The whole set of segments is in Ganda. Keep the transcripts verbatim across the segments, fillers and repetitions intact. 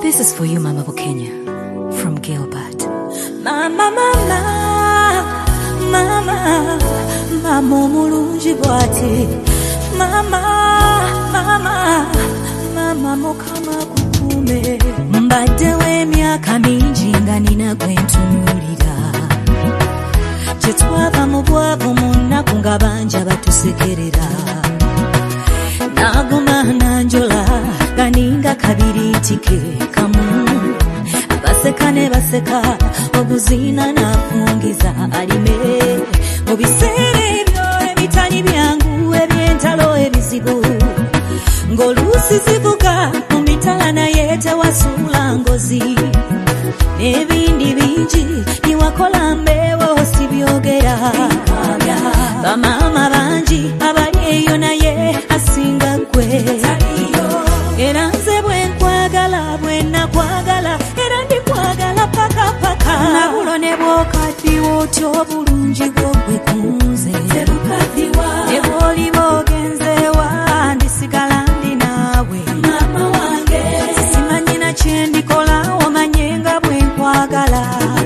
This is for you, Mama Bukenya, from Gilbert. Mama, mama, mama, mama mulungi bwati. Mama, mama, mama mukama kukume. Mbadde w'emyaka mingi nga nina gwe ntunuulira. Kye twava mu bwavu mu nnaku nga banja batusekerera. Naguma nanjola ganinga kabiri tike kamu. Baseka ne baseka obuzina nafungiza alime. Mu biseera ebyo ebitali byangu eby'entalo ebizibu. Ng'oluusi zivuga mu mitala naye tewasuula ngozi. N'ebindi bingi niwakola mbeewo si byogera. Bamaama bangi abali eyo naye asinga ggwe. Era nze bwe nkwagala bwe nakwagala era ndikwagala paka paka. Nabulo ne bw'okaddiwa otyo obulungi bwo ggwe kunze. Ne bw'oliba ogenze wa ndisigala ndi naawe. Maama wange simanyi na kye ndikola omanye nga bwe nkwagala.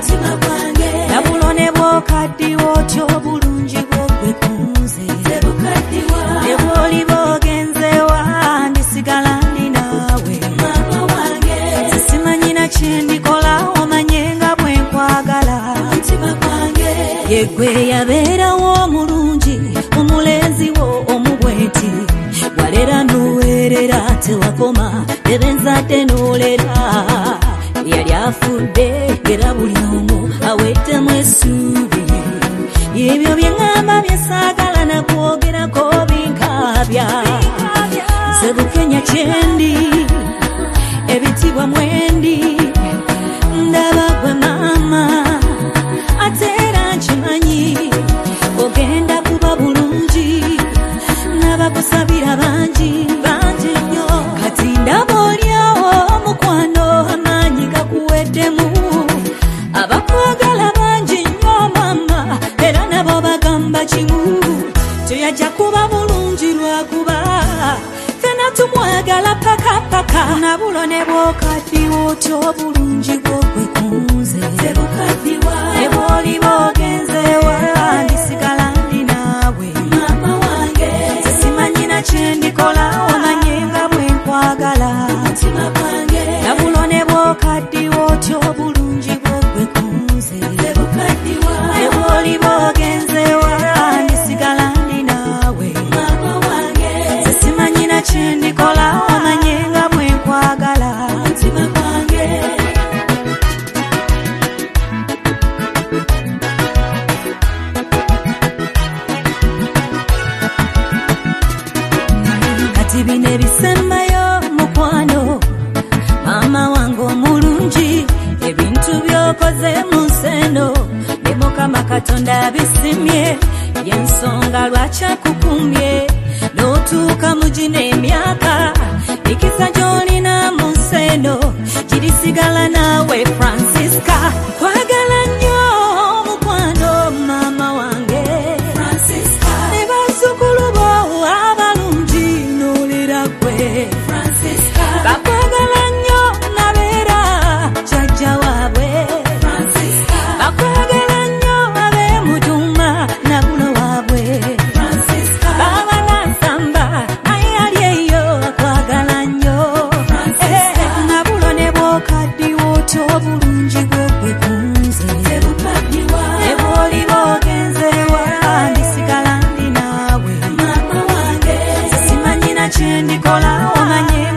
Nabulo ne bw'okaddiwa otyo obulungi bwo ggwe kunze. Ne bw'oliba ogenze wa ndisigala ndi naawe. Simanyi na kye ndikola omanye nga bwe nkwagala. Ye ggwe yabeerawo omulungi omulenzi wo omubweti. Walera n'oweerera tewakoma ebenzadde n'olera. Yali afudde era buli omu aweddemu essuubi. Ebyo bye ŋŋamba bye saagala na kwogerako binkabya. Nze Bukenya kyendi ebitibwa mwendi. Ndaba gwe maama ate era nkimanyi ogenda kuba bulungi. N'abakusabira bangi bangi nnyo. Kati ndaba olyawo omukwano amaanyi gakuweddemu. Abakwagala bangi nnyo mama era nabo bagamba kimu. Teyajja kuba bulungi lwakuba fena tumwagala paka paka. Nabulo ne bw'okaddiwa otyo obulungi bwo ggwe kunze. Ne bw'oliba ogenze wa ndisigala ndi naawe. Simanyi na kye ndikola omanye nga bwe nkwagala. Nabulo ne bw'okaddiwa otyo obulungi bwo ggwe kunze. Ne bw'oliba ogenze wa ndisigala ndi naawe. Simanyi na kye ndikola omanye nga bwe nkwagala. Kati bino ebisembayo mukwano maama wange omulungi. Ebintu by'okoze mu nseno ne Mukama Katonda bisimye. Y'ensonga lwaki akukumbye n'otuuka mu gino emyaka. Ekisa gy'olina mu nseno girisigala naawe Francisca. Nkwagala nnyo mukwano maama wange Francisca. Ne bazzukulu bo abalungi n'olera ggwe Francisca. Bakwagala nnyo nabeera jjajja waabwe Francisca. Bakwagala nnyo ab'emutuuma nabulo waabwe Francisca. Baba Nansamba naye ali eyo akwagala nnyo Francisca. Nabulo ne bw'okaddiwa otyo obulungi bwo ggwe kunze. Ne bw'oliba ogenze wa ndisigala ndi naawe. Simanyi na kye ndikola omanye